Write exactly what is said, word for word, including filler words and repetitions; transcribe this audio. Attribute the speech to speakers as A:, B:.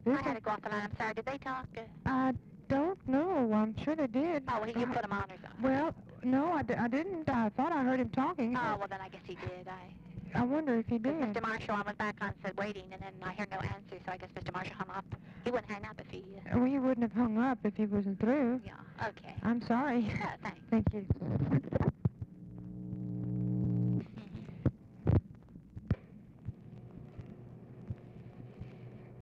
A: This
B: I had
A: is,
B: to go off the line. I'm sorry. Did they talk? Uh,
A: I don't know. I'm sure they did.
B: oh, well, you
A: Uh,
B: put them on or something.
A: well, no, I, di- I didn't. I thought I heard him talking.
B: Oh, well, then I guess he did. I...
A: I wonder if he
B: Because
A: did.
B: Mister Marshall, I went back on, said waiting, and then I heard no answer, so I guess Mister Marshall hung up. He wouldn't hang up if he... Uh,
A: Well, he wouldn't have hung up if he wasn't through.
B: yeah, okay.
A: I'm sorry.
B: Yeah, thanks.
A: Thank you.